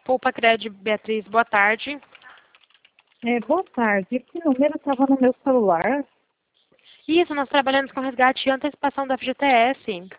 Poupa Cred, Beatriz, boa tarde. Boa tarde. Esse número estava no meu celular. Isso, nós trabalhamos com resgate e antecipação da FGTS.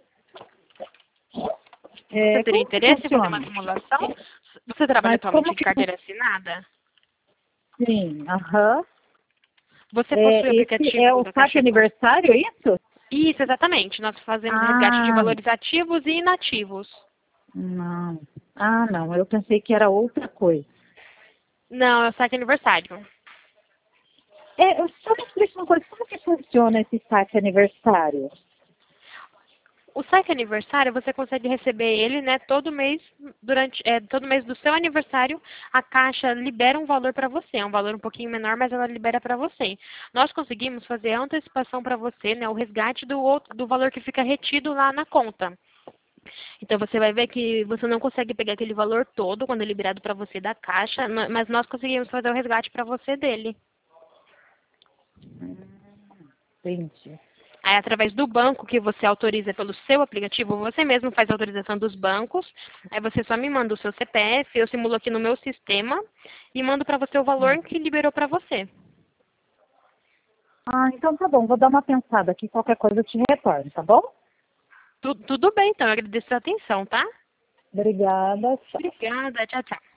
Você teria Como que interesse em fazer funciona? uma simulação? Você trabalha Mas atualmente como em que... carteira assinada? Sim, aham. Você possui o Esse é aplicativo o da saque Caixa Econômica? aniversário, é isso? Isso, exatamente. Nós fazemos resgate de Ah, valores ativos e inativos. não. Ah, não. Eu pensei que era outra coisa. Não, é o saque aniversário. Só me explica uma coisa. Como que funciona esse saque aniversário? O saque aniversário, você consegue receber ele, né, todo mês, todo mês do seu aniversário, a Caixa libera um valor para você. É um valor um pouquinho menor, mas ela libera para você. Nós conseguimos fazer a antecipação para você, né, o resgate do valor que fica retido lá na conta. Então você vai ver que você não consegue pegar aquele valor todo quando é liberado para você da Caixa, mas nós conseguimos fazer o resgate para você dele. Entendi. Aí, através do banco que você autoriza pelo seu aplicativo, você mesmo faz a autorização dos bancos. Aí você só me manda o seu CPF, eu simulo aqui no meu sistema e mando para você o valor que liberou para você. Ah, então tá bom. Vou dar uma pensada aqui. Qualquer coisa eu te retorno, tá bom? Tudo bem, então. Eu agradeço a atenção, tá? Obrigada. Tchau. Obrigada. Tchau, tchau.